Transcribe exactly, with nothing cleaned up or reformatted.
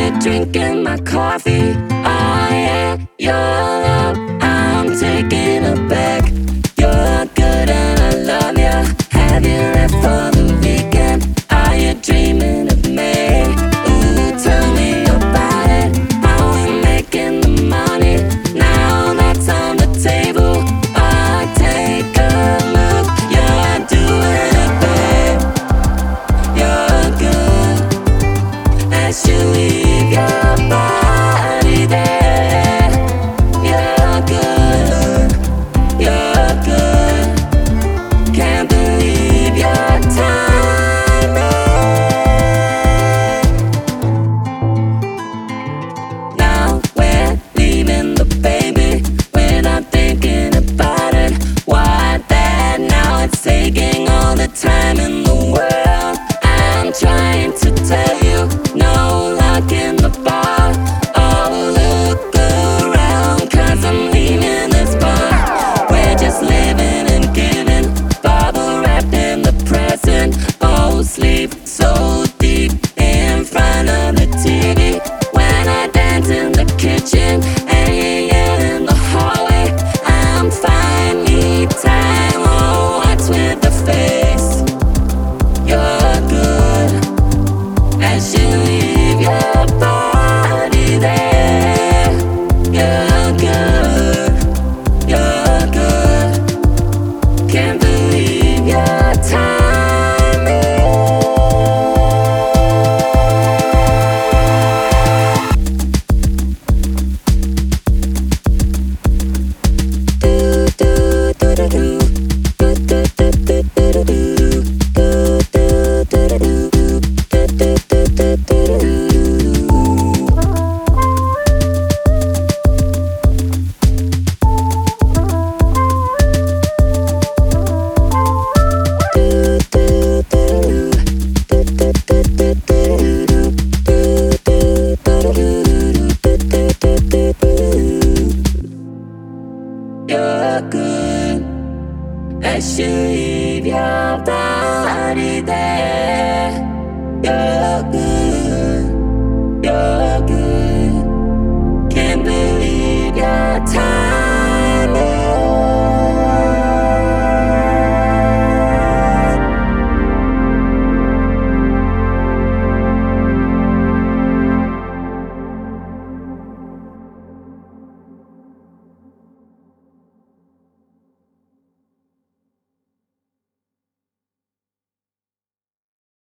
you're drinking my coffee. Oh yeah, your love, I'm taken aback. You're good and I love you. Have you left for the weekend? Are you dreaming of me? Ooh, tell me about it. How we making the money? Now that's on the table. Oh, take a look. You're doing it, babe. You're good as you leave your body there. You're good. You're good. Can't believe your timing. Now we're leaving the baby without thinking about it. Why that now? It's taking all the time in the world. I'm trying to tell you, no luck in the bar. Oh, look around, cause I'm leaving this bar. We're just living and giving, bubble wrapped in the present. Oh, sleep so deep in front of the T V. When I dance in the kitchen and you yell in the hallway, I'm fine, need time. Oh, what's with the face? You're good as you leave your body there. You're good, you're good. Can't believe your timing. Do do do do do. Do do do do do do do. Do do do do do. Do do do do do do. You're good as you leave your body there. You're